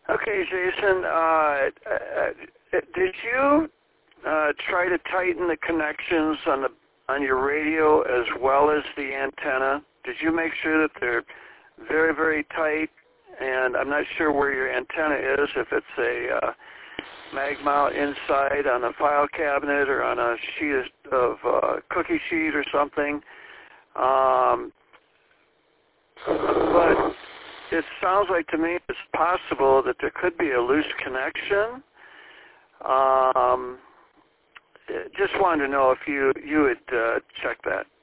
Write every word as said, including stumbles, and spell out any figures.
Okay, Jason, uh, did you uh, try to tighten the connections on the on your radio as well as the antenna? Did you make sure that they're very, very tight? And I'm not sure where your antenna is, if it's a uh, mag mount inside on a file cabinet or on a sheet of uh, cookie sheet or something. Um, but it sounds like to me it's possible that there could be a loose connection. Um, just wanted to know if you, you would uh, check that.